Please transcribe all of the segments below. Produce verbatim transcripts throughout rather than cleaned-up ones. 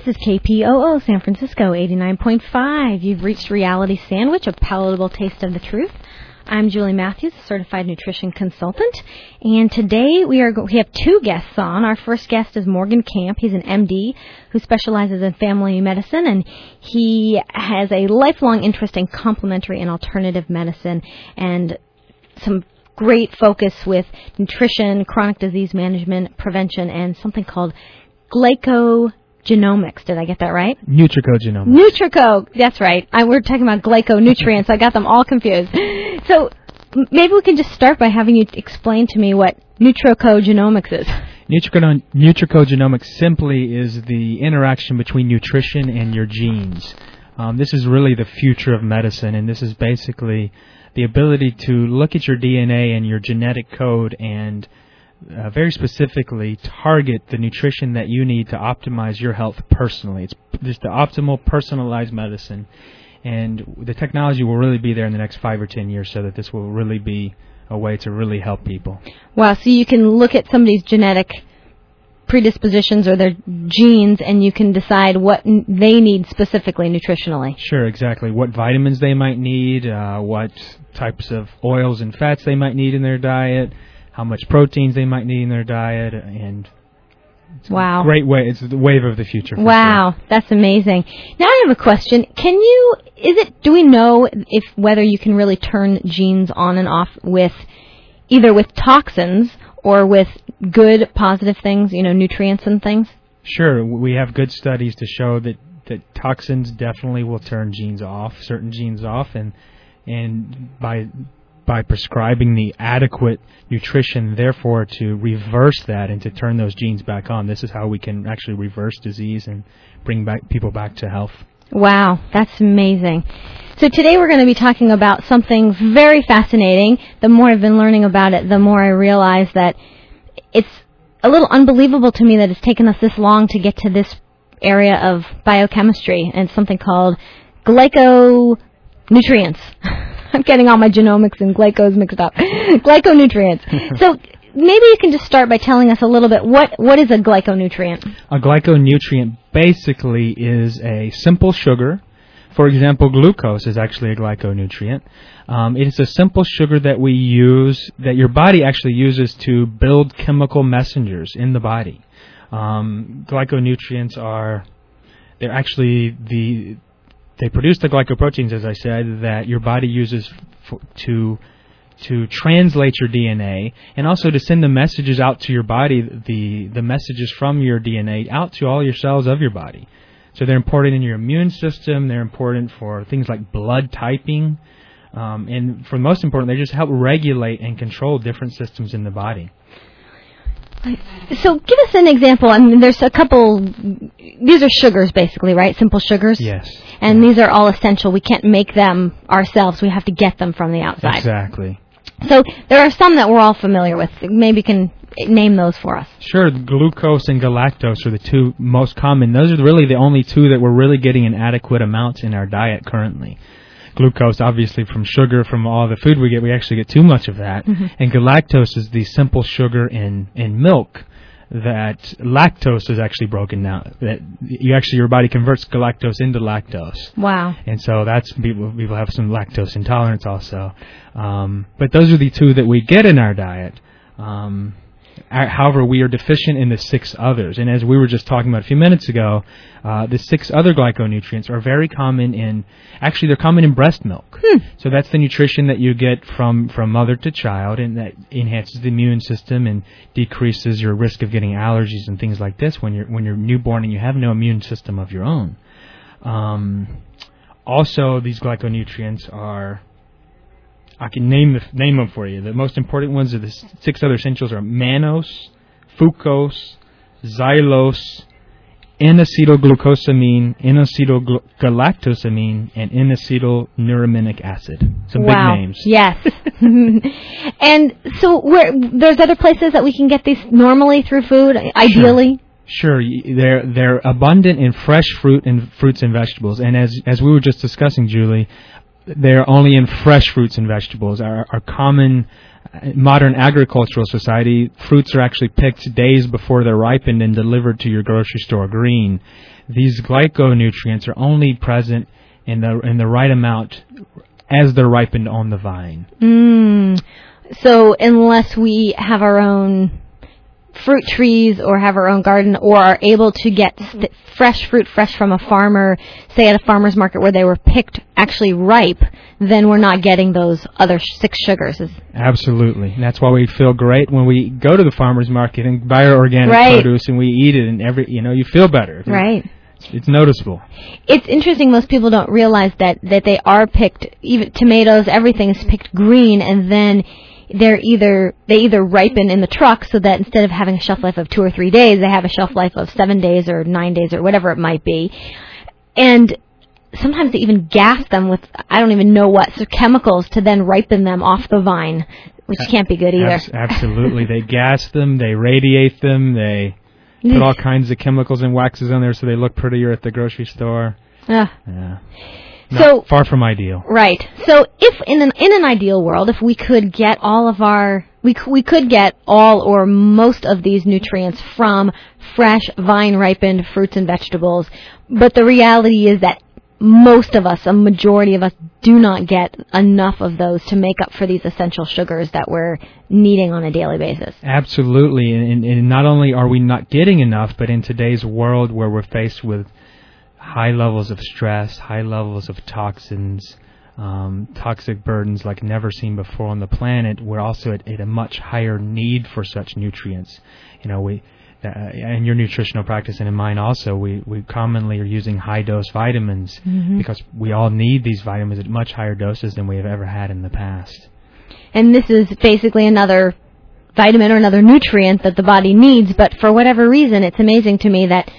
This is K P O O San Francisco eighty-nine point five. You've reached Reality Sandwich, a palatable taste of the truth. I'm Julie Matthews, a certified nutrition consultant, and today we are go- we have two guests on. Our first guest is Morgan Camp. He's an M D who specializes in family medicine, and he has a lifelong interest in complementary and alternative medicine and some great focus with nutrition, chronic disease management, prevention, and something called glycogenomics. Did I get that right? Nutricogenomics. Nutrico. That's right. I, we're talking about glyconutrients. I got them all confused. So m- maybe we can just start by having you explain to me what nutricogenomics is. Nutrico- nutricogenomics simply is the interaction between nutrition and your genes. Um, this is really the future of medicine, and this is basically the ability to look at your D N A and your genetic code and uh, very specifically target the nutrition that you need to optimize your health personally. It's just the optimal personalized medicine, and the technology will really be there in the next five or ten years so that this will really be a way to really help people. Wow, so you can look at somebody's genetic predispositions or their genes, and you can decide what n- they need specifically nutritionally. Sure, exactly. What vitamins they might need, uh, what types of oils and fats they might need in their diet, how much proteins they might need in their diet, and it's wow. a great way. It's the wave of the future. For wow, sure. That's amazing. Now I have a question. Can you, is it, do we know if whether you can really turn genes on and off with either with toxins or with good, positive things, you know, nutrients and things? Sure. We have good studies to show that, that toxins definitely will turn genes off, certain genes off, and and by by prescribing the adequate nutrition, therefore, to reverse that and to turn those genes back on. This is how we can actually reverse disease and bring back people back to health. Wow, that's amazing. So today we're going to be talking about something very fascinating. The more I've been learning about it, the more I realize that it's a little unbelievable to me that it's taken us this long to get to this area of biochemistry, and it's something called glyconutrients. I'm getting all my genomics and glycos mixed up. Glyconutrients. So maybe you can just start by telling us a little bit, what, what is a glyconutrient? A glyconutrient basically is a simple sugar. For example, glucose is actually a glyconutrient. Um, it's a simple sugar that we use, that your body actually uses to build chemical messengers in the body. Um, glyconutrients are, they're actually the, they produce the glycoproteins, as I said, that your body uses f- to to translate your D N A, and also to send the messages out to your body, the, the messages from your D N A out to all your cells of your body. So they're important in your immune system, they're important for things like blood typing, um, and for the most important, they just help regulate and control different systems in the body. So give us an example. I mean, there's a couple, these are sugars basically, right? Simple sugars? Yes. And yeah. these are all essential. We can't make them ourselves. We have to get them from the outside. Exactly. So there are some that we're all familiar with. Maybe you can name those for us. Sure. Glucose and galactose are the two most common. Those are really the only two that we're really getting in adequate amounts in our diet currently. Glucose, obviously, from sugar, from all the food we get, we actually get too much of that. Mm-hmm. And galactose is the simple sugar in, in milk that lactose is actually broken down. That you actually, your body converts galactose into lactose. Wow. And so that's, people, people have some lactose intolerance also. Um, but those are the two that we get in our diet. Um, However, we are deficient in the six others. And as we were just talking about a few minutes ago, uh, the six other glyconutrients are very common in, actually they're common in breast milk. Hmm. So that's the nutrition that you get from, from mother to child, and that enhances the immune system and decreases your risk of getting allergies and things like this when you're, when you're newborn and you have no immune system of your own. Um, also, these glyconutrients are... I can name the, name them for you. The most important ones are the six other essentials are mannose, fucose, xylose, N-acetylglucosamine, N-acetylgalactosamine, and N-acetylnuraminic acid. Some wow. big names. Yes. And so where, there's other places that we can get these normally through food, ideally? Sure. Sure. They're, they're abundant in fresh fruit and fruits and vegetables. And as, as we were just discussing, Julie, they're only in fresh fruits and vegetables. Our, our common modern agricultural society, fruits are actually picked days before they're ripened and delivered to your grocery store green. These glyconutrients are only present in the in the right amount as they're ripened on the vine. Mm. So unless we have our own fruit trees or have our own garden or are able to get st- fresh fruit fresh from a farmer, say at a farmer's market where they were picked actually ripe, then we're not getting those other sh- six sugars. Absolutely. And that's why we feel great when we go to the farmer's market and buy our organic right. produce and we eat it, and every you know you feel better. Right. It's, it's noticeable. It's interesting. Most people don't realize that that they are picked. Even tomatoes, everything is picked green, and then they're either they either ripen in the truck so that instead of having a shelf life of two or three days, they have a shelf life of seven days or nine days or whatever it might be. And sometimes they even gas them with I don't even know what so chemicals to then ripen them off the vine, which can't be good either. Abs- absolutely, they gas them, they radiate them, they put all kinds of chemicals and waxes on there so they look prettier at the grocery store. Uh. Yeah. Not So far from ideal. Right. So if in an in an ideal world, if we could get all of our we c- we could get all or most of these nutrients from fresh vine ripened fruits and vegetables, but the reality is that most of us, a majority of us, do not get enough of those to make up for these essential sugars that we're needing on a daily basis. Absolutely, and, and not only are we not getting enough, but in today's world where we're faced with high levels of stress, high levels of toxins, um, toxic burdens like never seen before on the planet, we're also at, at a much higher need for such nutrients. You know, we uh, in your nutritional practice and in mine also, we, we commonly are using high-dose vitamins mm-hmm. because we all need these vitamins at much higher doses than we have ever had in the past. And this is basically another vitamin or another nutrient that the body needs, but for whatever reason, it's amazing to me that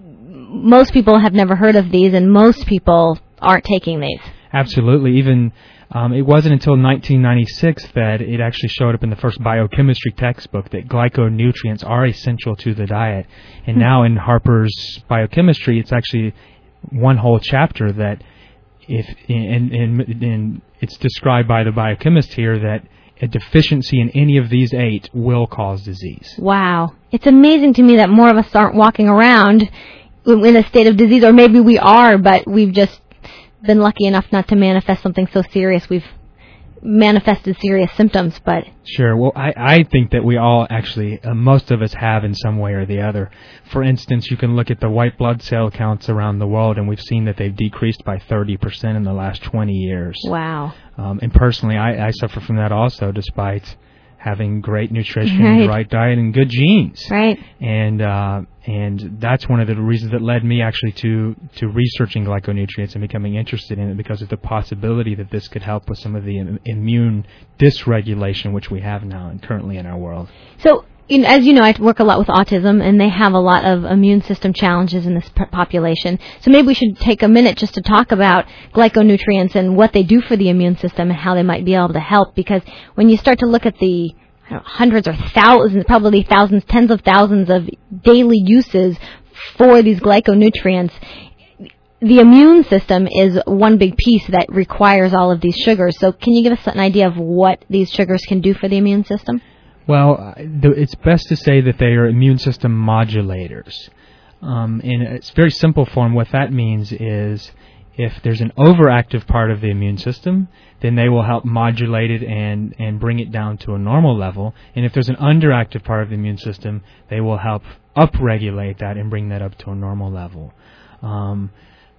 most people have never heard of these, and most people aren't taking these. Absolutely. Even um, it wasn't until nineteen ninety-six that it actually showed up in the first biochemistry textbook that glyconutrients are essential to the diet. And hmm. now in Harper's Biochemistry, it's actually one whole chapter that if and, and, and it's described by the biochemist here that a deficiency in any of these eight will cause disease. Wow. It's amazing to me that more of us aren't walking around in a state of disease, or maybe we are, but we've just been lucky enough not to manifest something so serious. We've manifested serious symptoms, but... Sure. Well, I, I think that we all actually, uh, most of us have in some way or the other. For instance, you can look at the white blood cell counts around the world, and we've seen that they've decreased by thirty percent in the last twenty years. Wow. Um, and personally, I, I suffer from that also, despite having great nutrition, right. right diet, and good genes. Right. And uh, and that's one of the reasons that led me actually to, to researching glyconutrients and becoming interested in it, because of the possibility that this could help with some of the im- immune dysregulation which we have now and currently in our world. So, you know, as you know, I work a lot with autism, and they have a lot of immune system challenges in this p- population. So maybe we should take a minute just to talk about glyconutrients and what they do for the immune system and how they might be able to help. Because when you start to look at the I don't know, hundreds or thousands, probably thousands, tens of thousands of daily uses for these glyconutrients, the immune system is one big piece that requires all of these sugars. So can you give us an idea of what these sugars can do for the immune system? Well, it's best to say that they are immune system modulators. Um, in its very simple form, what that means is if there's an overactive part of the immune system, then they will help modulate it and, and bring it down to a normal level. And if there's an underactive part of the immune system, they will help upregulate that and bring that up to a normal level. Um,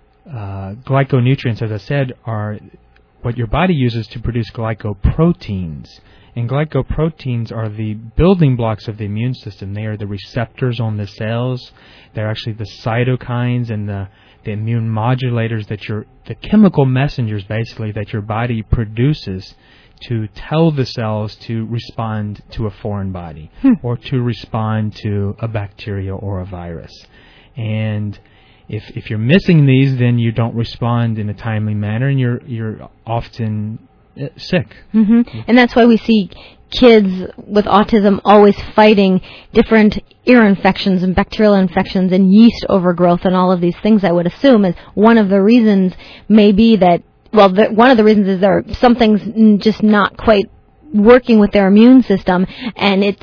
uh, glyconutrients, as I said, are what your body uses to produce glycoproteins. And glycoproteins are the building blocks of the immune system. They are the receptors on the cells. They're actually the cytokines and the, the immune modulators that your the chemical messengers basically that your body produces to tell the cells to respond to a foreign body hmm. or to respond to a bacteria or a virus. And if if you're missing these, then you don't respond in a timely manner, and you're you're often sick. Mm-hmm. And that's why we see kids with autism always fighting different ear infections and bacterial infections and yeast overgrowth and all of these things. I would assume is one of the reasons may be that well, the, one of the reasons is there something's just not quite working with their immune system, and it's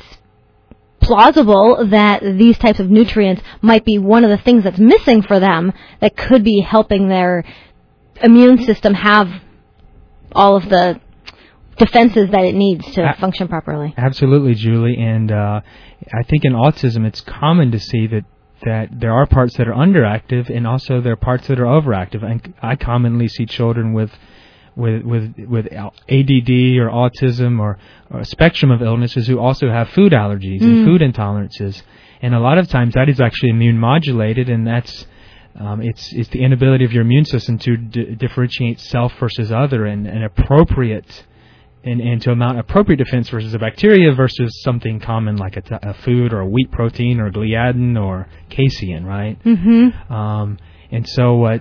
plausible that these types of nutrients might be one of the things that's missing for them that could be helping their immune system have all of the defenses that it needs to a- function properly. Absolutely, Julie. And uh, I think in autism it's common to see that, that there are parts that are underactive and also there are parts that are overactive. And I commonly see children with with with, with A D D or autism or, or a spectrum of illnesses who also have food allergies mm. and food intolerances. And a lot of times that is actually immune modulated, and that's Um, it's it's the inability of your immune system to d- differentiate self versus other and, and appropriate and, and to mount appropriate defense versus a bacteria versus something common like a, t- a food or a wheat protein or gliadin or casein, right? Mm-hmm. Um, and so what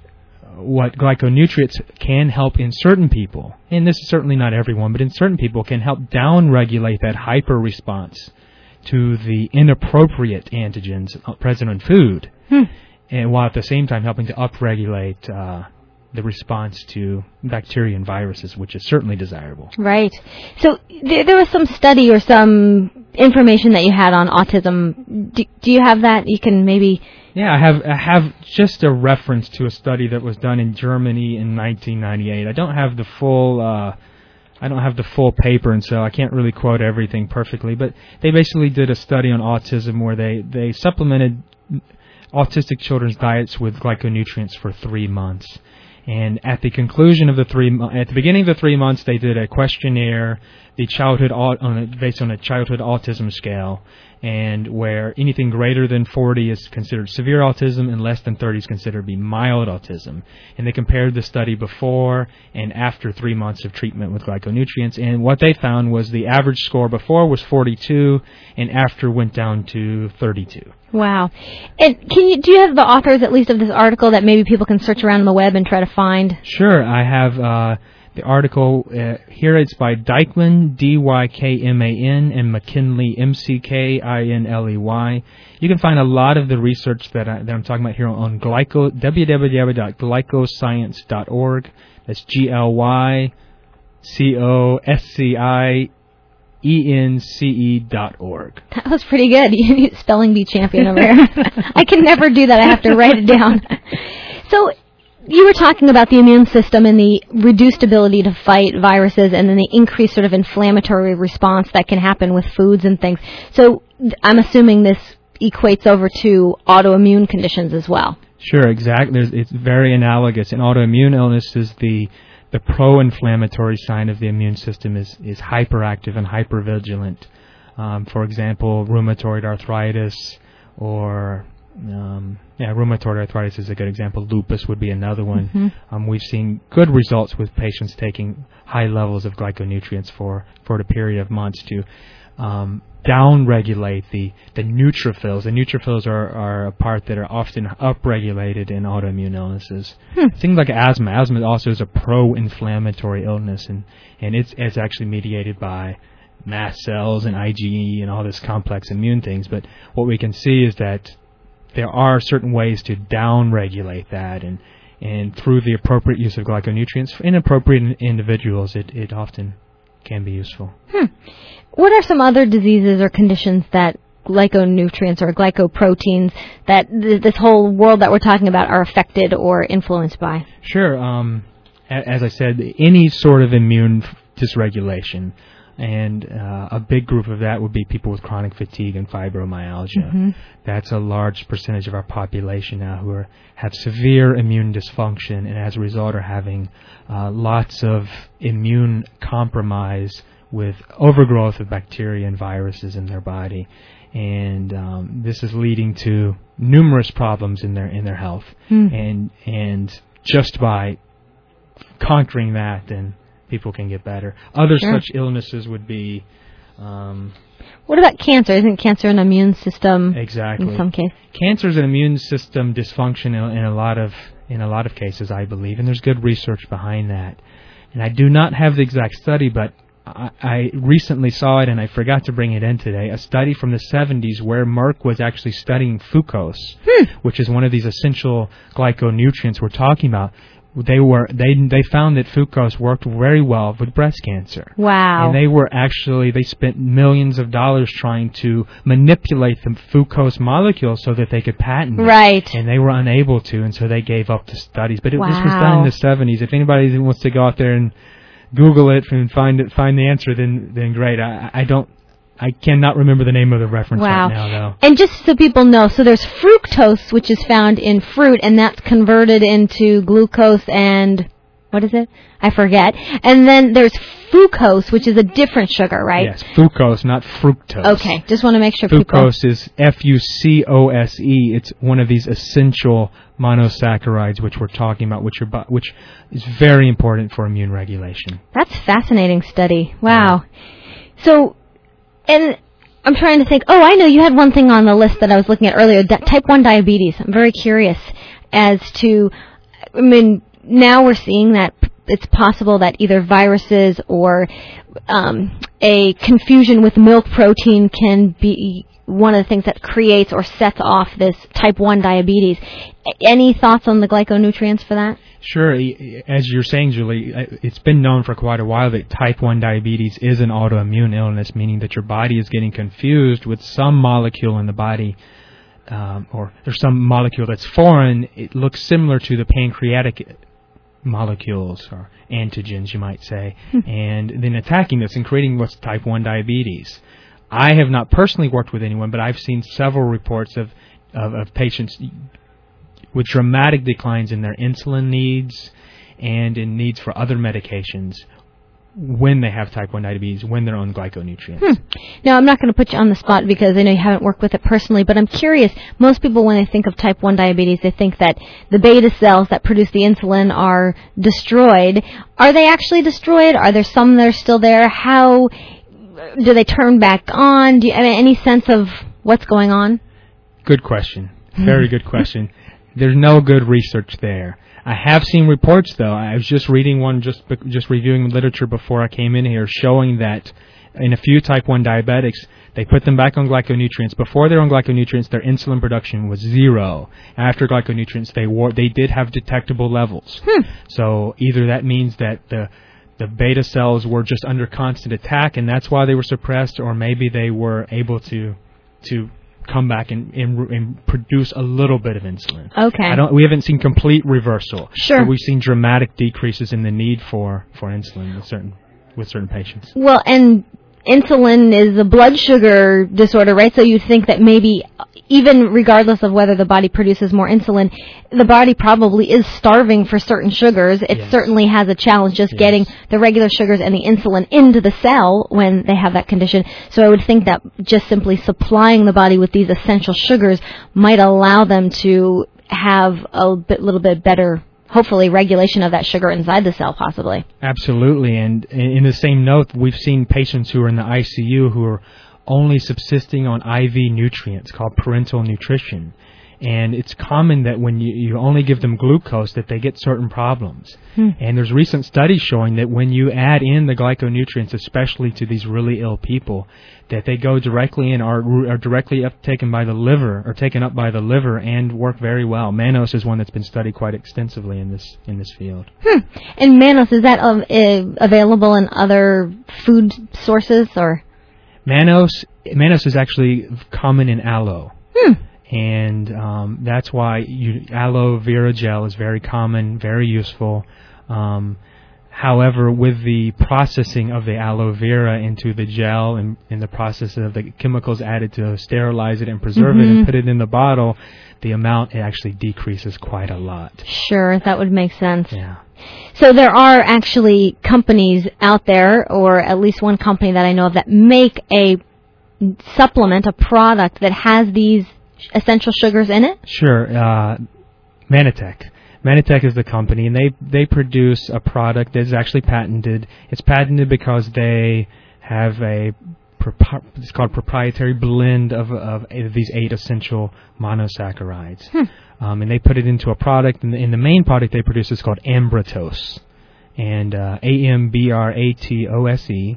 what glyconutrients can help in certain people, and this is certainly not everyone, but in certain people can help down-regulate that hyper response to the inappropriate antigens present in food. Hmm. And while at the same time helping to upregulate uh, the response to bacteria and viruses, which is certainly desirable. Right. So th- there was some study or some information that you had on autism. Do, do you have that? You can maybe... Yeah, I have I have just a reference to a study that was done in Germany in nineteen ninety-eight. I don't have the full... Uh, I don't have the full paper, and so I can't really quote everything perfectly. But they basically did a study on autism where they, they supplemented autistic children's diets with glyconutrients for three months. And at the conclusion of the three, at the beginning of the three months, they did a questionnaire, the childhood on a, based on a childhood autism scale, and where anything greater than forty is considered severe autism and less than thirty is considered to be mild autism. And they compared the study before and after three months of treatment with glyconutrients, and what they found was the average score before was forty-two and after went down to thirty-two. Wow. And can you do you have the authors at least of this article that maybe people can search around on the web and try to find? Sure. I have uh, the article uh, here. It's by Dykman, D Y K M A N, and McKinley, M C K I N L E Y. You can find a lot of the research that, I, that I'm talking about here on glyco, w w w dot glycoscience dot org. That's G L Y C O S C I E N C E dot org. That was pretty good. You spelling bee champion over here. I can never do that. I have to write it down. So you were talking about the immune system and the reduced ability to fight viruses and then the increased sort of inflammatory response that can happen with foods and things. So I'm assuming this equates over to autoimmune conditions as well. Sure, exactly. There's, it's very analogous. In autoimmune illnesses, the The pro-inflammatory side of the immune system is, is hyperactive and hypervigilant. Um, for example, rheumatoid arthritis or, um, yeah, rheumatoid arthritis is a good example. Lupus would be another one. Mm-hmm. Um, we've seen good results with patients taking high levels of glyconutrients for, for a period of months to um, down-regulate the, the neutrophils. The neutrophils are, are a part that are often upregulated in autoimmune illnesses. Hmm. Things like asthma. Asthma also is a pro-inflammatory illness, and, and it's, it's actually mediated by mast cells and IgE and all this complex immune things. But what we can see is that there are certain ways to down-regulate that, and, and through the appropriate use of glyconutrients for inappropriate individuals, it, it often can be useful. Hmm. What are some other diseases or conditions that glyconutrients or glycoproteins that th- this whole world that we're talking about are affected or influenced by? Sure. Um, a- as I said, any sort of immune f- dysregulation, and uh, a big group of that would be people with chronic fatigue and fibromyalgia. Mm-hmm. That's a large percentage of our population now who are, have severe immune dysfunction, and as a result are having uh, lots of immune compromise with overgrowth of bacteria and viruses in their body. And um, this is leading to numerous problems in their in their health. Mm. And and just by conquering that, then people can get better. Other Sure. such illnesses would be... Um, what about cancer? Isn't cancer an immune system exactly. in some cases? Cancer is an immune system dysfunction in, in a lot of in a lot of cases, I believe, and there's good research behind that. And I do not have the exact study, but I, I recently saw it, and I forgot to bring it in today, a study from the seventies where Merck was actually studying fucose, hmm. which is one of these essential glyconutrients we're talking about. They were they they found that fucose worked very well with breast cancer. Wow. And they were actually, they spent millions of dollars trying to manipulate the fucose molecule so that they could patent it. Right. And they were unable to, and so they gave up the studies. But it, wow. this was done in the seventies. If anybody wants to go out there and Google it and find it, find the answer, then then great. I, I don't. I cannot remember the name of the reference wow. right now, though. And just so people know, so there's fructose, which is found in fruit, and that's converted into glucose and, what is it? I forget. And then there's fucose, which is a different sugar, right? Yes, fucose, not fructose. Okay, just want to make sure people... Fucose is F U C O S E. It's one of these essential monosaccharides, which we're talking about, which, are, which is very important for immune regulation. That's a fascinating study. Wow. Yeah. So... And I'm trying to think, oh, I know you had one thing on the list that I was looking at earlier, di- type one diabetes. I'm very curious as to, I mean, now we're seeing that it's possible that either viruses or um, a confusion with milk protein can be one of the things that creates or sets off this type one diabetes. Any thoughts on the glyconutrients for that? Sure. As you're saying, Julie, it's been known for quite a while that type one diabetes is an autoimmune illness, meaning that your body is getting confused with some molecule in the body, um, or there's some molecule that's foreign. It looks similar to the pancreatic molecules or antigens, you might say, and then attacking this and creating what's type one diabetes. I have not personally worked with anyone, but I've seen several reports of, of, of patients with dramatic declines in their insulin needs and in needs for other medications when they have type one diabetes, when they're on glyconutrients. Hmm. Now, I'm not going to put you on the spot because I know you haven't worked with it personally, but I'm curious. Most people, when they think of type one diabetes, they think that the beta cells that produce the insulin are destroyed. Are they actually destroyed? Are there some that are still there? How do they turn back on? Do you have any sense of what's going on? Good question. Very good question. There's no good research there. I have seen reports, though. I was just reading one, just just reviewing literature before I came in here, showing that in a few type one diabetics, they put them back on glyconutrients. Before they're on glyconutrients, their insulin production was zero. After glyconutrients, they were, they did have detectable levels. Hmm. So either that means that the the beta cells were just under constant attack, and that's why they were suppressed, or maybe they were able to to come back and, and, and produce a little bit of insulin. Okay. I don't. We haven't seen complete reversal. Sure. But we've seen dramatic decreases in the need for, for insulin with certain with certain patients. Well, and insulin is a blood sugar disorder, right? So you think that maybe even regardless of whether the body produces more insulin, the body probably is starving for certain sugars. It yes. certainly has a challenge just yes. getting the regular sugars and the insulin into the cell when they have that condition. So I would think that just simply supplying the body with these essential sugars might allow them to have a bit, little bit better, hopefully, regulation of that sugar inside the cell, possibly. Absolutely. And in the same note, we've seen patients who are in the I C U who are only subsisting on I V nutrients called parenteral nutrition. And it's common that when you, you only give them glucose that they get certain problems. Hmm. And there's recent studies showing that when you add in the glyconutrients, especially to these really ill people, that they go directly in, are, are directly up, taken by the liver, or taken up by the liver and work very well. Mannose is one that's been studied quite extensively in this in this field. Hmm. And mannose, is that uh, available in other food sources, or? Mannose, mannose is actually common in aloe. Hmm. And um, that's why you, aloe vera gel is very common, very useful. Um, however, with the processing of the aloe vera into the gel and in the process of the chemicals added to sterilize it and preserve mm-hmm. it and put it in the bottle, the amount actually decreases quite a lot. Sure, that would make sense. Yeah. So there are actually companies out there, or at least one company that I know of, that make a supplement, a product that has these essential sugars in it? Sure. Uh, Mannatech. Mannatech is the company, and they, they produce a product that is actually patented. It's patented because they have a it's called proprietary blend of, of these eight essential monosaccharides. Hmm. Um, and they put it into a product, and the, and the main product they produce is called Ambratose. And uh, A M B R A T O S E.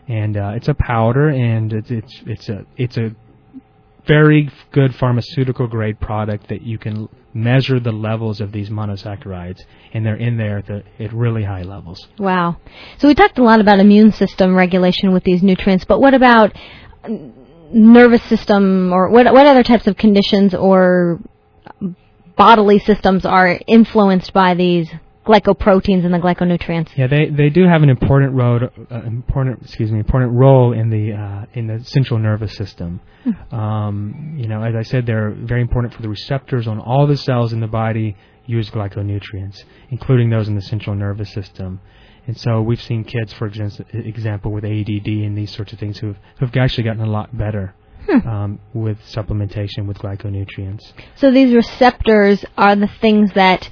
and uh, it's a powder, and it's it's it's a it's a very good pharmaceutical grade product that you can measure the levels of these monosaccharides, and they're in there at, the, at really high levels. Wow. So we talked a lot about immune system regulation with these nutrients, but what about nervous system, or what what other types of conditions or bodily systems are influenced by these glycoproteins and the glyconutrients? Yeah, they they do have an important role, uh, important excuse me, important role in the uh, in the central nervous system. Hmm. Um, you know, as I said, they're very important for the receptors on all the cells in the body use glyconutrients, including those in the central nervous system. And so we've seen kids, for example, with A D D and these sorts of things who've who've actually gotten a lot better. Hmm. Um, with supplementation with glyconutrients. So these receptors are the things that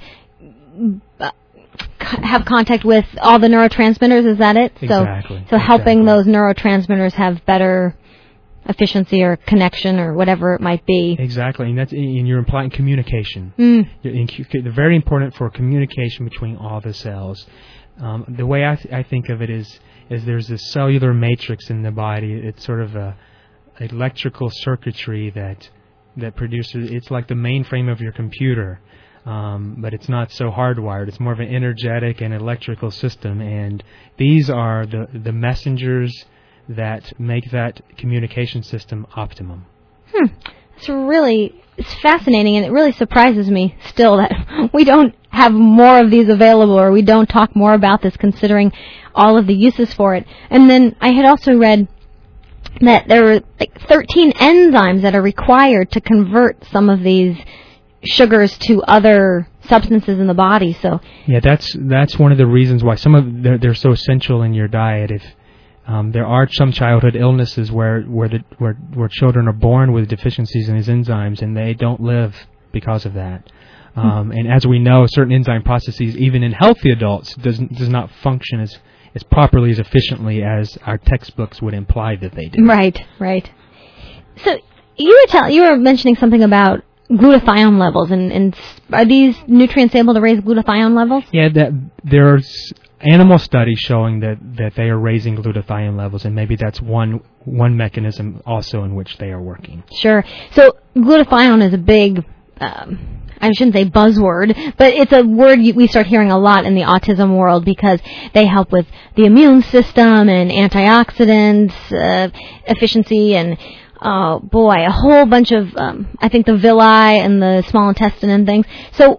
uh, have contact with all the neurotransmitters, is that it? Exactly. So, so helping exactly. those neurotransmitters have better efficiency or connection or whatever it might be. Exactly, and that's and you're implying communication. Mm. In, they're very important for communication between all the cells. Um, the way I, th- I think of it is is there's this cellular matrix in the body. It's sort of a electrical circuitry that that produces. It's like the mainframe of your computer. Um, but it's not so hardwired. It's more of an energetic and electrical system, and these are the, the messengers that make that communication system optimum. Hmm. It's really it's fascinating, and it really surprises me still that we don't have more of these available, or we don't talk more about this, considering all of the uses for it. And then I had also read that there were like thirteen enzymes that are required to convert some of these sugars to other substances in the body. So yeah, that's that's one of the reasons why some of they're, they're so essential in your diet. If um, there are some childhood illnesses where where the where where children are born with deficiencies in these enzymes, and they don't live because of that. Um, and as we know, certain enzyme processes, even in healthy adults, does does not function as as properly as efficiently as our textbooks would imply that they do. Right, right. So you were tell you were mentioning something about glutathione levels, and, and are these nutrients able to raise glutathione levels? Yeah, that there's animal studies showing that, that they are raising glutathione levels, and maybe that's one one mechanism also in which they are working. Sure. So glutathione is a big, um, I shouldn't say buzzword, but it's a word we start hearing a lot in the autism world because they help with the immune system and antioxidants, uh, efficiency, and oh, boy, a whole bunch of, um, I think, the villi and the small intestine and things. So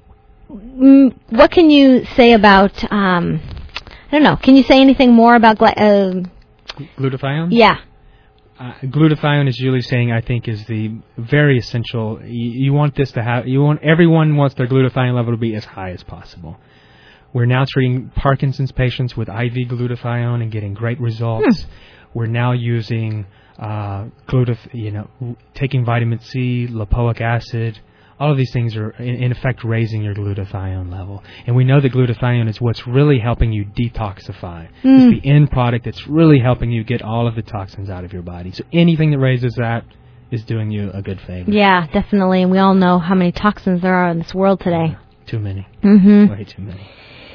mm, what can you say about, um, I don't know, can you say anything more about gly- uh, glutathione? Yeah. Uh, glutathione is usually saying, I think, is the very essential. You, you want this to have, you want, everyone wants their glutathione level to be as high as possible. We're now treating Parkinson's patients with I V glutathione and getting great results. Hmm. We're now using Uh, glutath- you know, taking vitamin C, lipoic acid, all of these things are in, in effect raising your glutathione level. And we know that glutathione is what's really helping you detoxify. Mm. It's the end product that's really helping you get all of the toxins out of your body. So anything that raises that is doing you a good favor. Yeah, definitely. And we all know how many toxins there are in this world today. Yeah, too many. Mm-hmm. Way too many.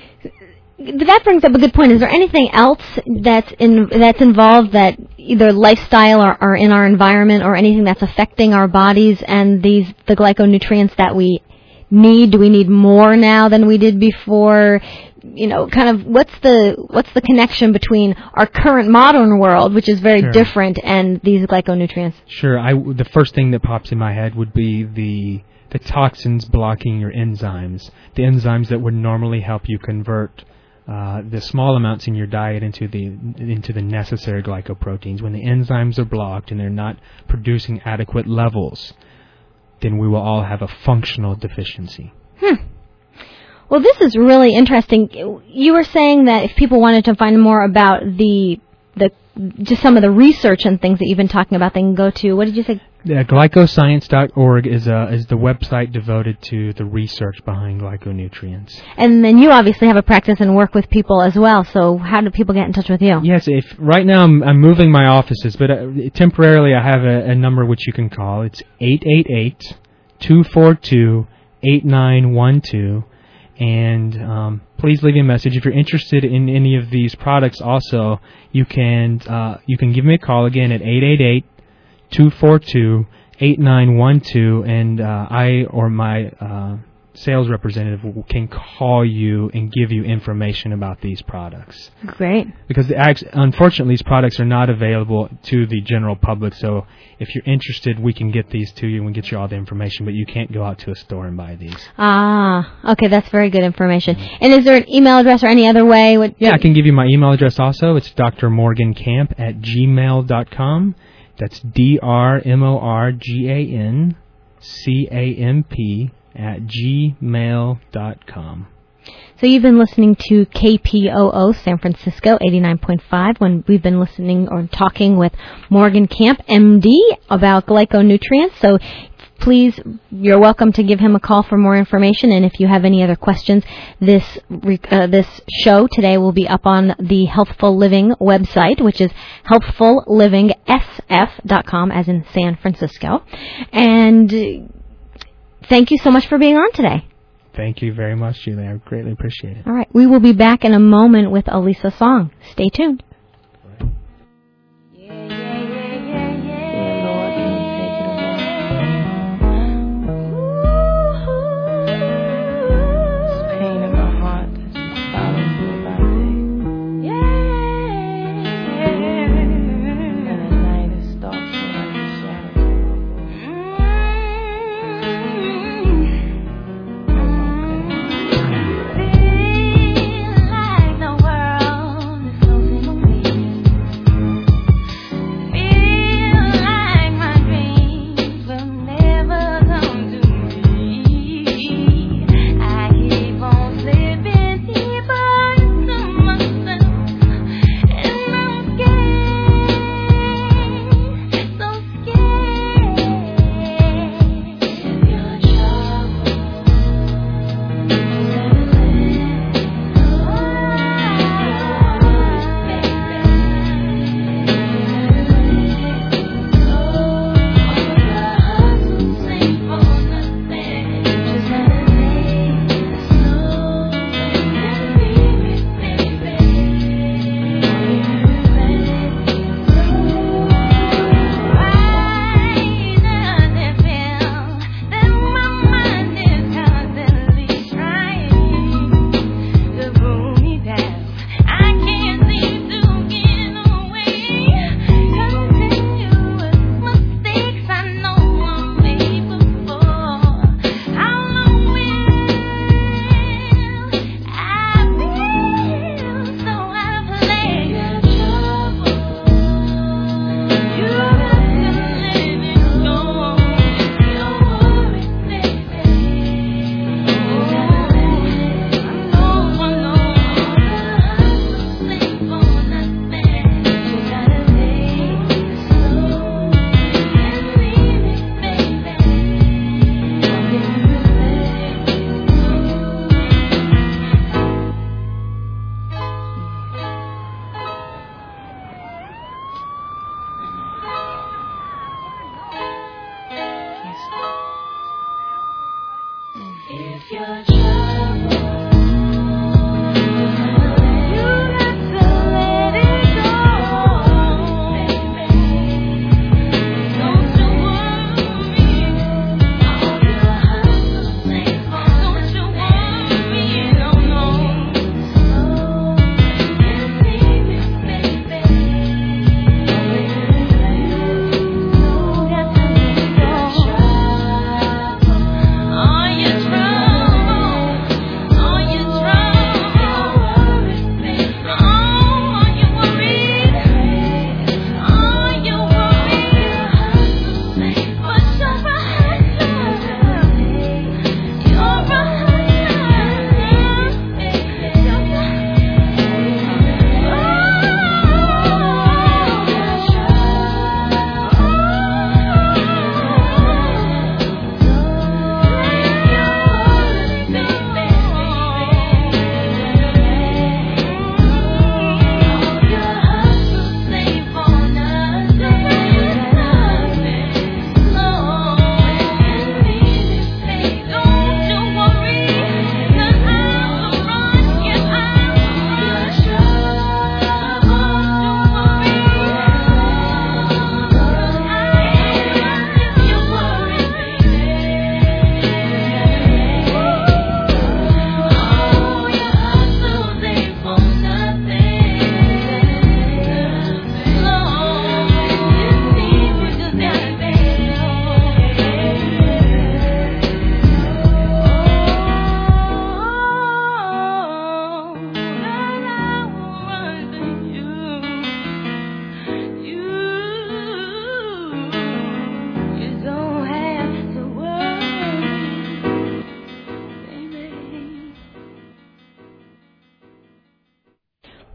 That brings up a good point. Is there anything else that's in that's involved, that either lifestyle or, or in our environment, or anything that's affecting our bodies and these the glyconutrients that we need? Do we need more now than we did before? You know, kind of what's the what's the connection between our current modern world, which is very sure. different, and these glyconutrients? Sure. I, the first thing that pops in my head would be the the toxins blocking your enzymes, the enzymes that would normally help you convert Uh, the small amounts in your diet into the into the necessary glycoproteins. When the enzymes are blocked and they're not producing adequate levels, then we will all have a functional deficiency. Hmm. Well, this is really interesting. You were saying that if people wanted to find more about the the just some of the research and things that you've been talking about, they can go to, what did you say? Yeah, glycoscience dot org is a, is the website devoted to the research behind glyconutrients. And then you obviously have a practice and work with people as well. So how do people get in touch with you? Yes, if right now I'm, I'm moving my offices, but uh, temporarily I have a, a number which you can call. It's eight eight eight, two four two, eight nine one two. And um, please leave me a message. If you're interested in any of these products also, you can uh, you can give me a call again at eight eight eight, two four two, eight nine one two, and uh, I or my uh, sales representative can call you and give you information about these products. Great. Because the, unfortunately, these products are not available to the general public, so if you're interested, we can get these to you and we get you all the information, but you can't go out to a store and buy these. Ah, okay, that's very good information. And is there an email address or any other way? What, yeah, I can give you my email address also. It's d r morgan camp at gmail dot com. That's D R M O R G A N C A M P at gmail dot com. So you've been listening to K P O O San Francisco eighty-nine point five when we've been listening or talking with Morgan Camp, M D, about glyconutrients. So please, you're welcome to give him a call for more information. And if you have any other questions, this uh, this show today will be up on the Healthful Living website, which is healthful living s f dot com, as in San Francisco. And thank you so much for being on today. Thank you very much, Julie. I greatly appreciate it. All right. We will be back in a moment with Elisa Song. Stay tuned.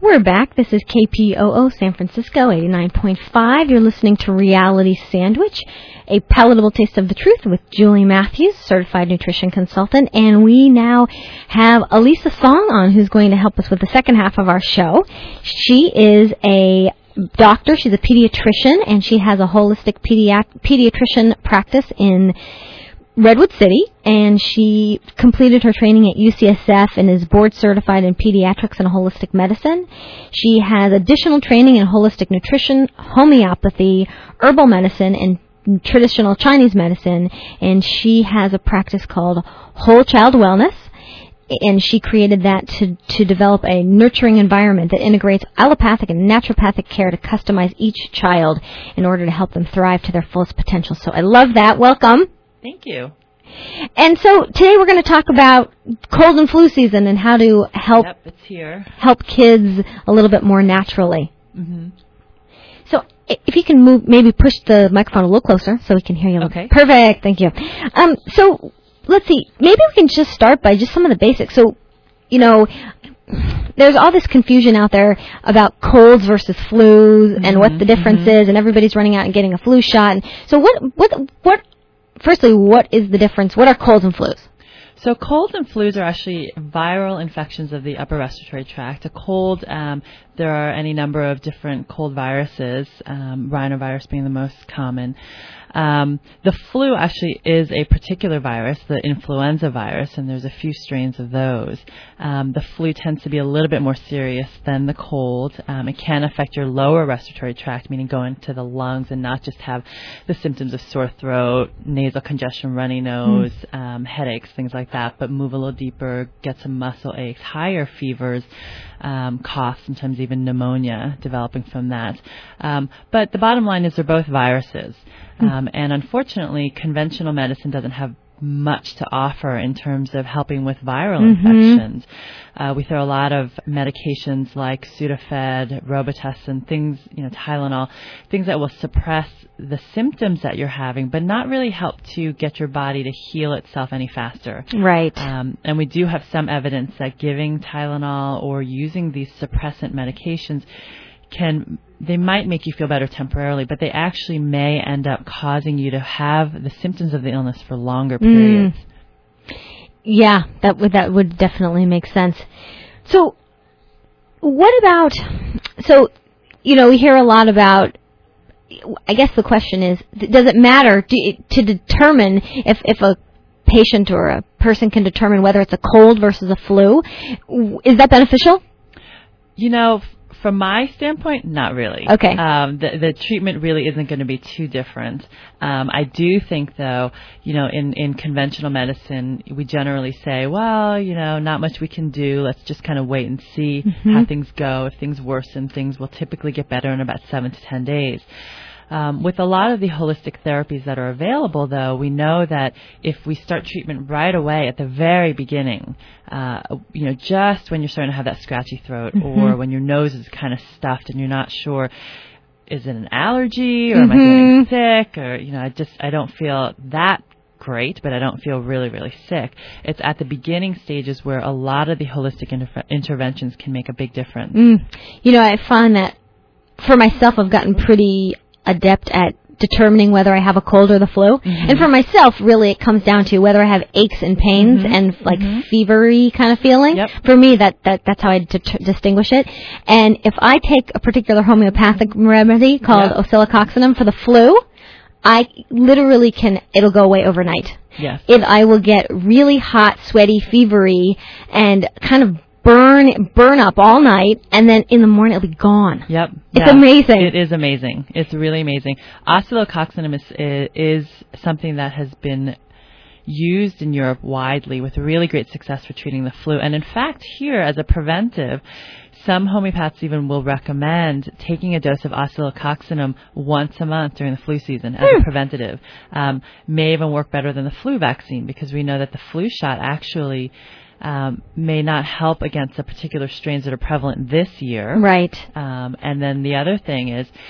We're back. This is K P O O San Francisco, eighty-nine point five. You're listening to Reality Sandwich, a palatable taste of the truth with Julie Matthews, certified nutrition consultant. And we now have Elisa Song on, who's going to help us with the second half of our show. She is a doctor. She's a pediatrician, and she has a holistic pediat- pediatrician practice in Redwood City, and she completed her training at U C S F and is board certified in pediatrics and holistic medicine. She has additional training in holistic nutrition, homeopathy, herbal medicine, and traditional Chinese medicine, and she has a practice called Whole Child Wellness, and she created that to, to develop a nurturing environment that integrates allopathic and naturopathic care to customize each child in order to help them thrive to their fullest potential. So I love that. Welcome. Thank you. And so today we're going to talk about cold and flu season and how to help yep, it's here. help kids a little bit more naturally. Mm-hmm. So if you can move, maybe push the microphone a little closer so we can hear you. A okay. Perfect. Thank you. Um, so let's see. Maybe we can just start by just some of the basics. So, you know, there's all this confusion out there about colds versus flus mm-hmm. and what the difference mm-hmm. is, and everybody's running out and getting a flu shot. And so what what what Firstly, what is the difference? What are colds and flus? So colds and flus are actually viral infections of the upper respiratory tract. A cold, um, there are any number of different cold viruses, um, rhinovirus being the most common. Um, the flu actually is a particular virus, the influenza virus, and there's a few strains of those. Um, the flu tends to be a little bit more serious than the cold. Um, it can affect your lower respiratory tract, meaning go into the lungs and not just have the symptoms of sore throat, nasal congestion, runny nose, mm. um, headaches, things like that, but move a little deeper, get some muscle aches, higher fevers, um, cough, sometimes even pneumonia developing from that. Um, but the bottom line is they're both viruses. Um, and unfortunately, conventional medicine doesn't have much to offer in terms of helping with viral mm-hmm. infections. Uh, we throw a lot of medications like Sudafed, Robitussin, things, you know, Tylenol, things that will suppress the symptoms that you're having, but not really help to get your body to heal itself any faster. Right. Um, and we do have some evidence that giving Tylenol or using these suppressant medications can, they might make you feel better temporarily, but they actually may end up causing you to have the symptoms of the illness for longer periods. Mm. Yeah, that would that would definitely make sense. So, what about? So, you know, we hear a lot about. I guess the question is, does it matter to, to determine if if a patient or a person can determine whether it's a cold versus a flu? Is that beneficial? You know, from my standpoint, not really. Okay. Um, the, the treatment really isn't going to be too different. Um, I do think, though, you know, in, in conventional medicine, we generally say, well, you know, not much we can do. Let's just kind of wait and see mm-hmm. how things go. If things worsen, things will typically get better in about seven to ten days. Um, with a lot of the holistic therapies that are available, though, we know that if we start treatment right away at the very beginning, uh, you know, just when you're starting to have that scratchy throat mm-hmm. or when your nose is kind of stuffed and you're not sure, is it an allergy or mm-hmm. am I getting sick, or, you know, I just, I don't feel that great, but I don't feel really, really sick. It's at the beginning stages where a lot of the holistic inter- interventions can make a big difference. Mm. You know, I find that for myself, I've gotten pretty adept at determining whether I have a cold or the flu. Mm-hmm. And for myself, really, it comes down to whether I have aches and pains mm-hmm. and like mm-hmm. fevery kind of feeling. Yep. For me, that, that that's how I d- distinguish it. And if I take a particular homeopathic remedy called yep. oscillococcinum for the flu, I literally can, it'll go away overnight. Yes. If I will get really hot, sweaty, fevery, and kind of burn burn up all night, and then in the morning it'll be gone. Yep. It's yeah. amazing. It is amazing. It's really amazing. Oscillococcinum is, is something that has been used in Europe widely with really great success for treating the flu. And in fact, here as a preventive, some homeopaths even will recommend taking a dose of oscillococcinum once a month during the flu season as mm. a preventative. Um, may even work better than the flu vaccine, because we know that the flu shot actually Um, may not help against the particular strains that are prevalent this year. Right. Um, and then the other thing is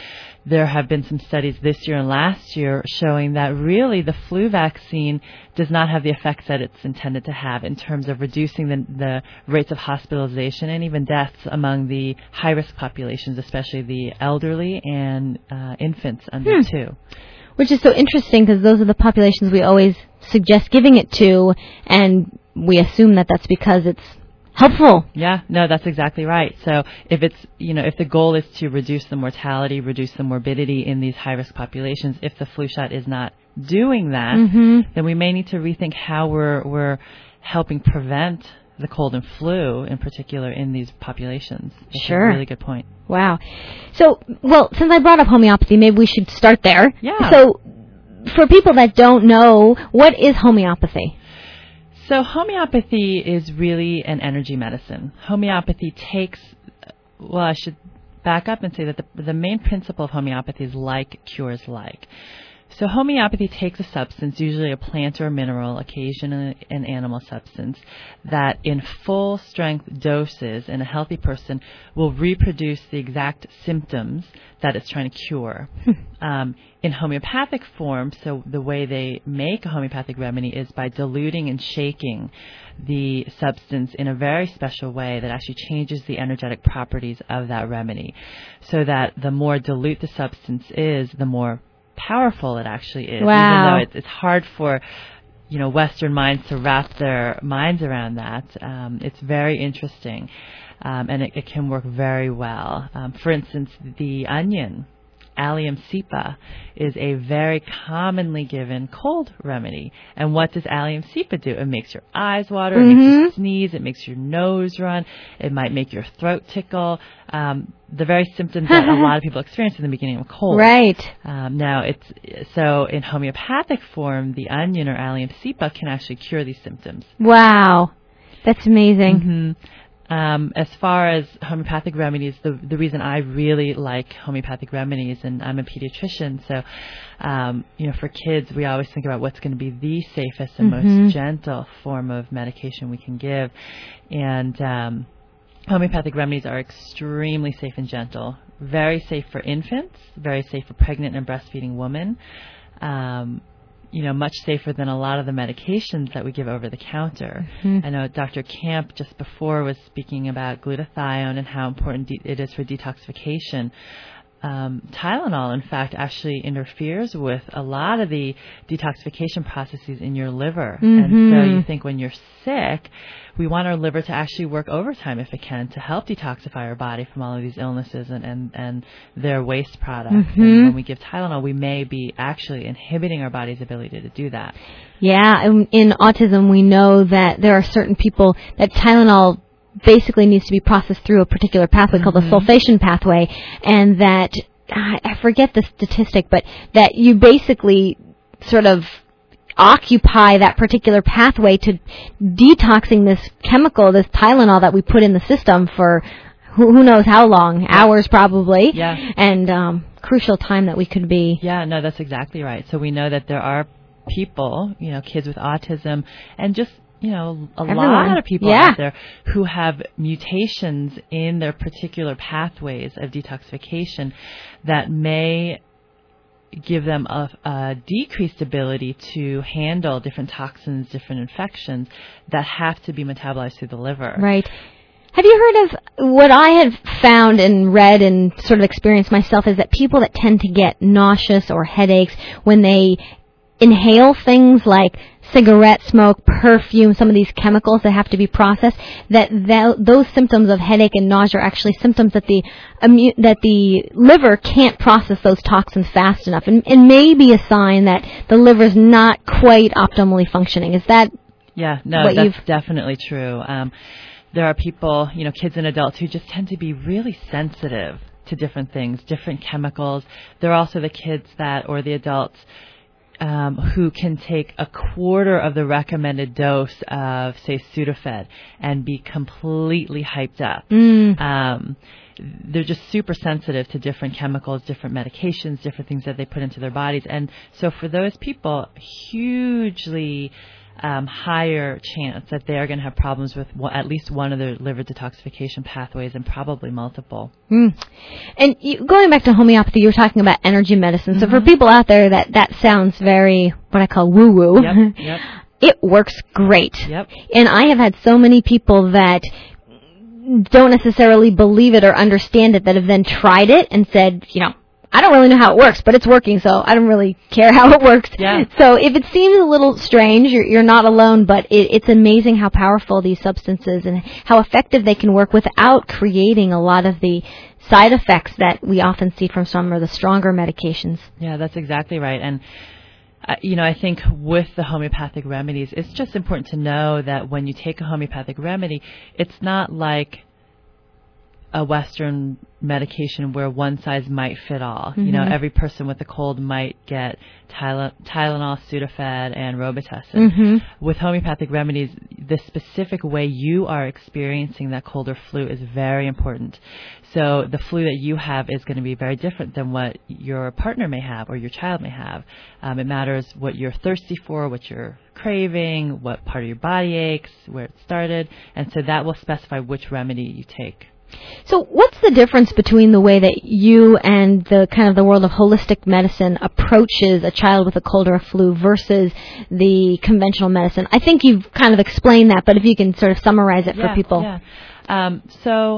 there have been some studies this year and last year showing that really the flu vaccine does not have the effects that it's intended to have in terms of reducing the, the rates of hospitalization and even deaths among the high-risk populations, especially the elderly and uh, infants under hmm. two. Which is so interesting because those are the populations we always suggest giving it to, and we assume that that's because it's helpful. Yeah, no, that's exactly right. So if it's, you know, if the goal is to reduce the mortality, reduce the morbidity in these high-risk populations, if the flu shot is not doing that, mm-hmm. then we may need to rethink how we're we're helping prevent the cold and flu in particular in these populations. That's sure. a really good point. Wow. So, well, since I brought up homeopathy, maybe we should start there. Yeah. So, for people that don't know, what is homeopathy? So homeopathy is really an energy medicine. Homeopathy takes, well, I should back up and say that the, the main principle of homeopathy is like cures like. So homeopathy takes a substance, usually a plant or a mineral, occasionally an animal substance, that in full strength doses in a healthy person will reproduce the exact symptoms that it's trying to cure. um, in homeopathic form, so the way they make a homeopathic remedy is by diluting and shaking the substance in a very special way that actually changes the energetic properties of that remedy, so that the more dilute the substance is, the more powerful it actually is. Wow. Even though it's, it's hard for, you know, Western minds to wrap their minds around that. Um, it's very interesting, um, and it, it can work very well. Um, for instance, the onion, Allium cepa, is a very commonly given cold remedy. And what does Allium cepa do? It makes your eyes water, mm-hmm. it makes you sneeze, it makes your nose run, it might make your throat tickle. Um, the very symptoms that a lot of people experience in the beginning of a cold. Right. Um, now, it's so in homeopathic form, the onion or Allium cepa can actually cure these symptoms. Wow. That's amazing. Mm-hmm. Um, as far as homeopathic remedies, the the reason I really like homeopathic remedies, and I'm a pediatrician, so um, you know, for kids, we always think about what's going to be the safest and mm-hmm. most gentle form of medication we can give, and um, homeopathic remedies are extremely safe and gentle, very safe for infants, very safe for pregnant and breastfeeding women. Um, you know, much safer than a lot of the medications that we give over the counter. Mm-hmm. I know Doctor Camp just before was speaking about glutathione and how important de- it is for detoxification. Um, Tylenol, in fact, actually interferes with a lot of the detoxification processes in your liver. Mm-hmm. And so you think when you're sick, we want our liver to actually work overtime if it can to help detoxify our body from all of these illnesses and, and, and their waste products. Mm-hmm. And when we give Tylenol, we may be actually inhibiting our body's ability to do that. Yeah, in, in autism, we know that there are certain people that Tylenol basically needs to be processed through a particular pathway mm-hmm. called the sulfation pathway, and that, I forget the statistic, but that you basically sort of occupy that particular pathway to detoxing this chemical, this Tylenol that we put in the system for who, who knows how long, yeah. hours probably, yeah. and um, crucial time that we could be. Yeah, no, that's exactly right. So we know that there are people, you know, kids with autism, and just you know, a Everyone. lot of people yeah. out there who have mutations in their particular pathways of detoxification that may give them a, a decreased ability to handle different toxins, different infections that have to be metabolized through the liver. Right. Have you heard of what I have found and read and sort of experienced myself is that people that tend to get nauseous or headaches when they inhale things like cigarette smoke, perfume, some of these chemicals that have to be processed, that th- those symptoms of headache and nausea are actually symptoms that the immu- that the liver can't process those toxins fast enough, and, and may be a sign that the liver's not quite optimally functioning. Is that Yeah, no, what that's you've... definitely true. Um, there are people, you know, kids and adults who just tend to be really sensitive to different things, different chemicals. There are also the kids that, or the adults, Um, who can take a quarter of the recommended dose of, say, Sudafed and be completely hyped up. Mm. Um, they're just super sensitive to different chemicals, different medications, different things that they put into their bodies. And so for those people, hugely um, higher chance that they are going to have problems with w- at least one of their liver detoxification pathways and probably multiple. Mm. And you, going back to homeopathy, you were talking about energy medicine. So Mm-hmm. for people out there, that, that sounds very, what I call woo-woo. Yep, yep. It works great. Yep. And I have had so many people that don't necessarily believe it or understand it that have then tried it and said, you know, I don't really know how it works, but it's working, so I don't really care how it works. Yeah. So if it seems a little strange, you're, you're not alone, but it, it's amazing how powerful these substances and how effective they can work without creating a lot of the side effects that we often see from some of the stronger medications. Yeah, that's exactly right. And Uh, you know, I think with the homeopathic remedies, it's just important to know that when you take a homeopathic remedy, it's not like a Western medication where one size might fit all. Mm-hmm. You know, every person with a cold might get Tylen- Tylenol, Sudafed, and Robitussin. Mm-hmm. With homeopathic remedies, the specific way you are experiencing that cold or flu is very important. So the flu that you have is going to be very different than what your partner may have or your child may have. Um, it matters what you're thirsty for, what you're craving, what part of your body aches, where it started, and so that will specify which remedy you take. So what's the difference between the way that you and the kind of the world of holistic medicine approaches a child with a cold or a flu versus the conventional medicine? I think you've kind of explained that, but if you can sort of summarize it yeah, for people. Yeah. Um, so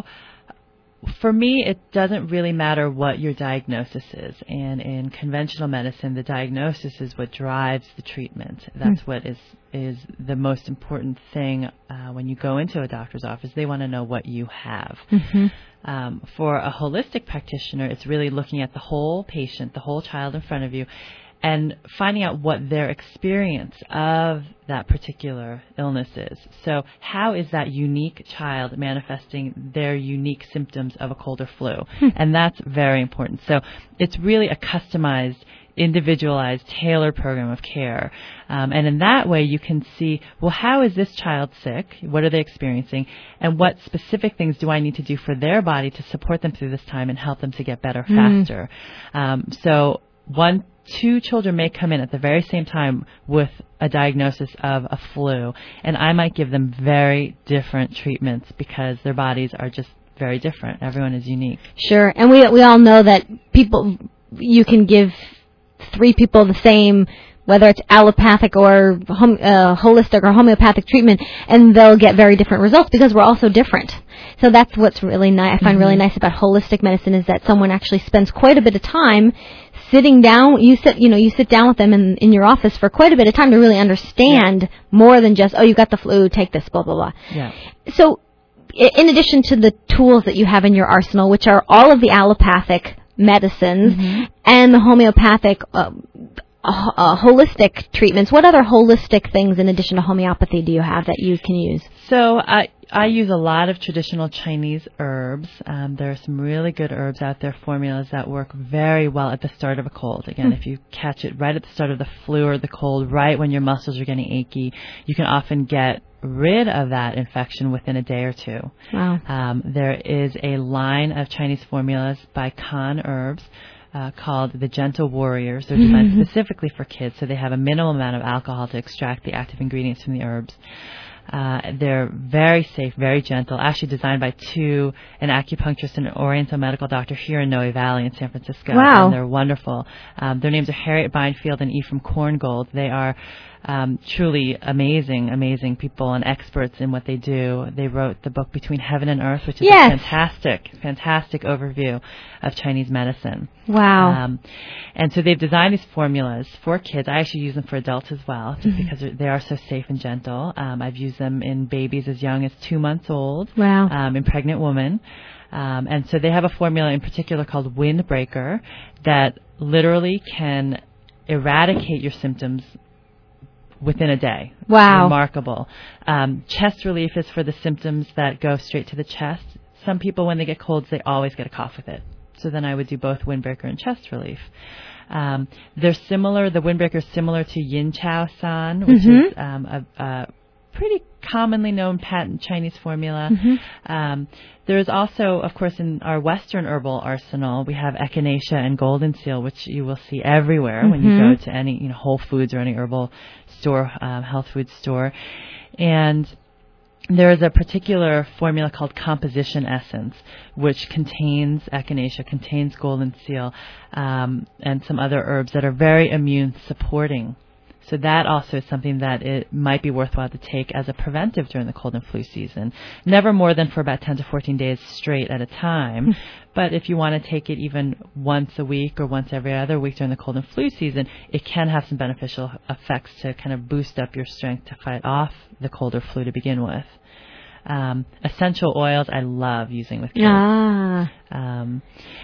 for me, it doesn't really matter what your diagnosis is. And in conventional medicine, the diagnosis is what drives the treatment. That's mm. what is is the most important thing uh, when you go into a doctor's office. They want to know what you have. Mm-hmm. Um, for a holistic practitioner, it's really looking at the whole patient, the whole child in front of you, and finding out what their experience of that particular illness is. So how is that unique child manifesting their unique symptoms of a cold or flu? Hmm. And that's very important. So it's really a customized, individualized, tailored program of care. Um, and in that way, you can see, well, how is this child sick? What are they experiencing? And what specific things do I need to do for their body to support them through this time and help them to get better faster? Mm. Um, so one Two children may come in at the very same time with a diagnosis of a flu, and I might give them very different treatments because their bodies are just very different. Everyone is unique. Sure, and we we all know that people, you can give three people the same, whether it's allopathic or hom- uh, holistic or homeopathic treatment, and they'll get very different results because we're all so different. So that's what's really nice. I find mm-hmm. really nice about holistic medicine is that someone actually spends quite a bit of time sitting down. You sit, you know, you sit down with them in, in your office for quite a bit of time to really understand yeah. more than just, oh, you got the flu, take this, blah, blah, blah. Yeah. So in addition to the tools that you have in your arsenal, which are all of the allopathic medicines mm-hmm. and the homeopathic uh, uh, holistic treatments, what other holistic things in addition to homeopathy do you have that you can use? So I I use a lot of traditional Chinese herbs. Um, there are some really good herbs out there, formulas that work very well at the start of a cold. Again, mm. if you catch it right at the start of the flu or the cold, right when your muscles are getting achy, you can often get rid of that infection within a day or two. Wow. Um, there is a line of Chinese formulas by Kan Herbs uh, called the Gentle Warriors. They're designed mm-hmm. specifically for kids, so they have a minimal amount of alcohol to extract the active ingredients from the herbs. Uh, they're very safe, very gentle, actually designed by two, an acupuncturist and an oriental medical doctor here in Noe Valley in San Francisco. Wow. And they're wonderful. Um, their names are Harriet Beinfield and Ephraim Korngold. They are um, truly amazing, amazing people and experts in what they do. They wrote the book Between Heaven and Earth, which is yes. a fantastic, fantastic overview of Chinese medicine. Wow. Um, and so they've designed these formulas for kids. I actually use them for adults as well, just mm-hmm. because they are so safe and gentle. Um, I've used them in babies as young as two months old. Wow. Um, in pregnant women. Um, and so they have a formula in particular called Windbreaker that literally can eradicate your symptoms within a day. Wow. Remarkable. Um, chest relief is for the symptoms that go straight to the chest. Some people, when they get colds, they always get a cough with it. So then I would do both Windbreaker and chest relief. Um, they're similar. The Windbreaker is similar to Yin Chow San, which mm-hmm. is um, a, a pretty commonly known patent Chinese formula. Mm-hmm. Um, there is also, of course, in our Western herbal arsenal, we have echinacea and golden seal, which you will see everywhere mm-hmm. when you go to any, you know, Whole Foods or any herbal store, um, health food store. And there is a particular formula called Composition Essence, which contains echinacea, contains golden seal, um, and some other herbs that are very immune supporting. So that also is something that it might be worthwhile to take as a preventive during the cold and flu season. Never more than for about ten to fourteen days straight at a time. But if you want to take it even once a week or once every other week during the cold and flu season, it can have some beneficial effects to kind of boost up your strength to fight off the cold or flu to begin with. Um, essential oils I love using with kids. Ah. Um,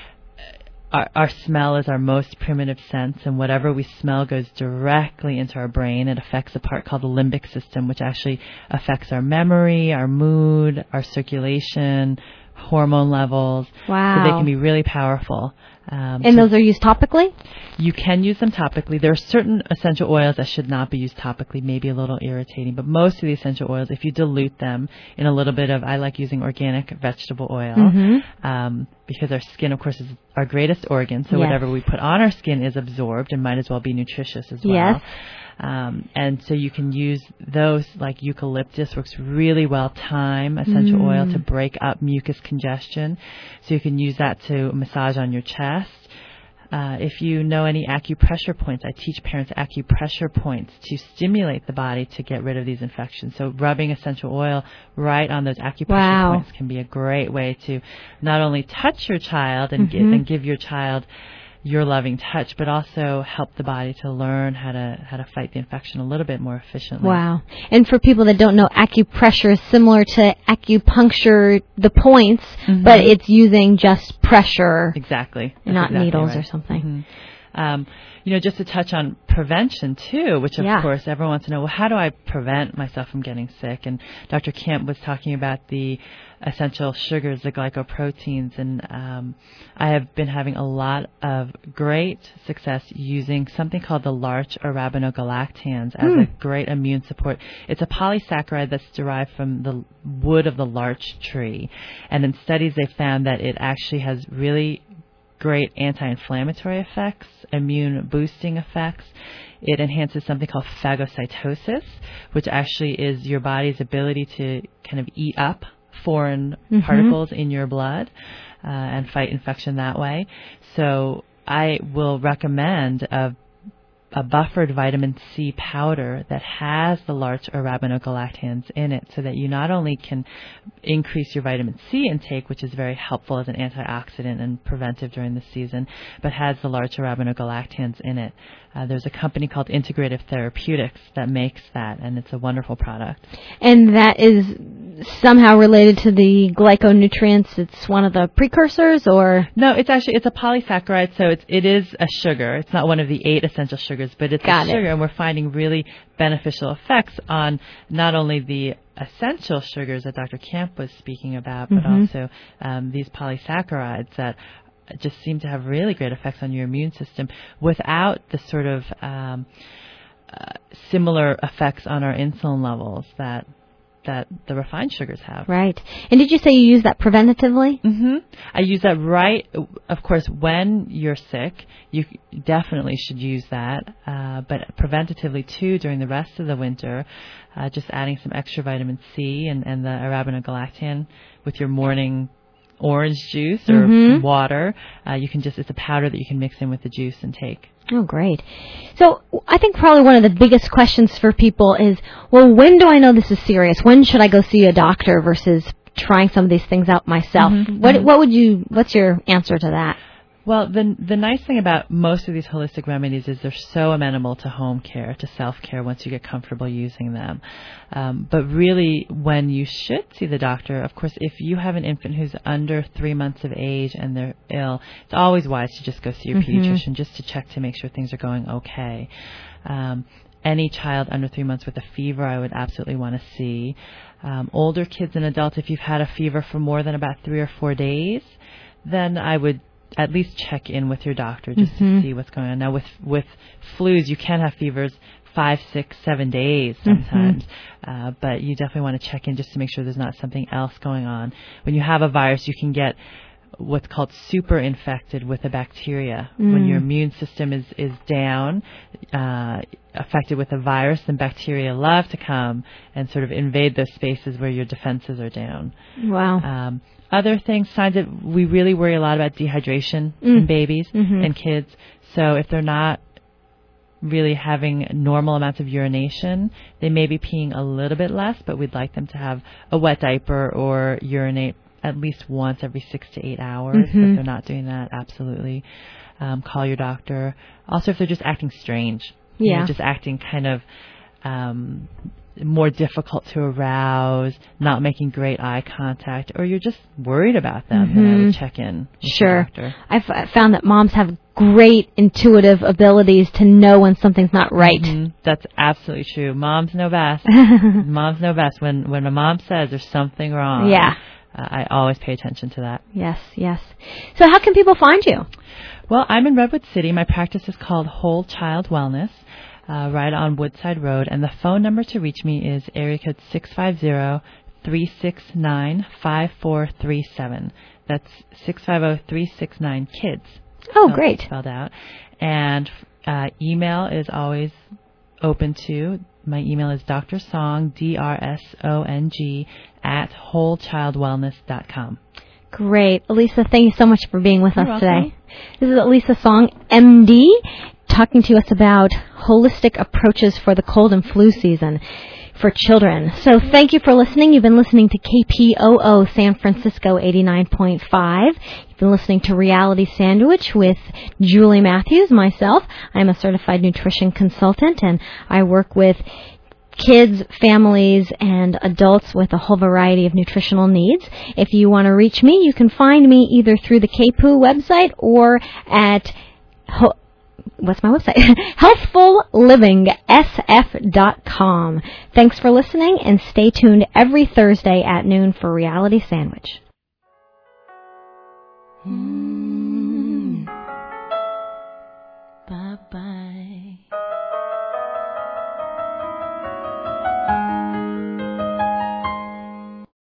Our, our smell is our most primitive sense, and whatever we smell goes directly into our brain. It affects a part called the limbic system, which actually affects our memory, our mood, our circulation, hormone levels. Wow. So they can be really powerful. Um, and so those are used topically? You can use them topically. There are certain essential oils that should not be used topically, maybe a little irritating, but most of the essential oils, if you dilute them in a little bit of, I like using organic vegetable oil, mm-hmm. um, because our skin, of course, is our greatest organ, so yes. whatever we put on our skin is absorbed and might as well be nutritious as well. Yes. Um, and so you can use those, like eucalyptus works really well, thyme, essential mm. oil to break up mucus congestion. So you can use that to massage on your chest. Uh, if you know any acupressure points, I teach parents acupressure points to stimulate the body to get rid of these infections. So rubbing essential oil right on those acupressure wow. points can be a great way to not only touch your child and, mm-hmm. give, and give your child your loving touch, but also help the body to learn how to how to fight the infection a little bit more efficiently. Wow. And for people that don't know, acupressure is similar to acupuncture, the points, mm-hmm. but it's using just pressure. Exactly. That's not exactly needles right. or something. Mm-hmm. Um, you know, just to touch on prevention, too, which, of yeah. course, everyone wants to know, well, how do I prevent myself from getting sick? And Doctor Kemp was talking about the essential sugars, the glycoproteins, and um, I have been having a lot of great success using something called the larch arabinogalactans as mm. a great immune support. It's a polysaccharide that's derived from the wood of the larch tree. And in studies, they found that it actually has really great anti-inflammatory effects, immune boosting effects. It enhances something called phagocytosis, which actually is your body's ability to kind of eat up foreign mm-hmm. particles in your blood uh, and fight infection that way. So I will recommend a a buffered vitamin C powder that has the larch arabinogalactans in it, so that you not only can increase your vitamin C intake, which is very helpful as an antioxidant and preventive during the season, but has the larch arabinogalactans in it. Uh, there's a company called Integrative Therapeutics that makes that, and it's a wonderful product. And that is somehow related to the glyconutrients? It's one of the precursors, or? No, it's actually, it's a polysaccharide, so it's, it is a sugar. It's not one of the eight essential sugars, but it's Got a sugar, it. and we're finding really beneficial effects on not only the essential sugars that Doctor Camp was speaking about, but mm-hmm. also um, these polysaccharides that just seem to have really great effects on your immune system without the sort of um, uh, similar effects on our insulin levels that that the refined sugars have. Right. And did you say you use that preventatively? Mm-hmm. I use that right, of course, when you're sick. You definitely should use that, uh, but preventatively, too, during the rest of the winter, uh, just adding some extra vitamin C and, and the arabinogalactan with your morning orange juice or mm-hmm. water. Uh, you can just, it's a powder that you can mix in with the juice and take. Oh, great. So I think probably one of the biggest questions for people is, well, when do I know this is serious? When should I go see a doctor versus trying some of these things out myself? Mm-hmm. What what would you, what's your answer to that? Well, the the nice thing about most of these holistic remedies is they're so amenable to home care, to self-care once you get comfortable using them. Um, but really, when you should see the doctor, of course, if you have an infant who's under three months of age and they're ill, it's always wise to just go see your mm-hmm. pediatrician just to check to make sure things are going okay. Um, any child under three months with a fever, I would absolutely want to see. Um, older kids and adults, if you've had a fever for more than about three or four days, then I would at least check in with your doctor just mm-hmm. to see what's going on. Now, with with flus, you can have fevers five, six, seven days sometimes. Mm-hmm. Uh, but you definitely want to check in just to make sure there's not something else going on. When you have a virus, you can get what's called super infected with a bacteria. Mm. When your immune system is, is down, uh, affected with a virus, then bacteria love to come and sort of invade those spaces where your defenses are down. Wow. Um, other things, signs that we really worry a lot about dehydration mm. in babies mm-hmm. and kids. So if they're not really having normal amounts of urination, they may be peeing a little bit less, but we'd like them to have a wet diaper or urinate at least once every six to eight hours. Mm-hmm. If they're not doing that, absolutely um, call your doctor. Also, if they're just acting strange, yeah, you know, just acting kind of um, more difficult to arouse, not making great eye contact, or you're just worried about them, mm-hmm. then I would check in with sure. your doctor. I've uh, found that moms have great intuitive abilities to know when something's not right. Mm-hmm. That's absolutely true. Moms know best. Moms know best. When when a mom says there's something wrong, yeah. Uh, I always pay attention to that. Yes, yes. So how can people find you? Well, I'm in Redwood City. My practice is called Whole Child Wellness, uh, right on Woodside Road. And the phone number to reach me is area code six five zero, three six nine, five four three seven. That's six five zero, three six nine, KIDS. Oh, so great. Spelled out. And uh, email is always open to. My email is drsong, D R S O N G, at whole child wellness dot com. Great. Elisa, thank you so much for being with You're us welcome. today. This is Elisa Song, M D, talking to us about holistic approaches for the cold and flu season for children. So thank you for listening. You've been listening to K P O O San Francisco eighty-nine point five. You've been listening to Reality Sandwich with Julie Matthews, myself. I'm a certified nutrition consultant, and I work with kids, families, and adults with a whole variety of nutritional needs. If you want to reach me, you can find me either through the K P O O website or at ho- What's my website? healthful living s f dot com. Thanks for listening, and stay tuned every Thursday at noon for Reality Sandwich. Mm. Bye-bye.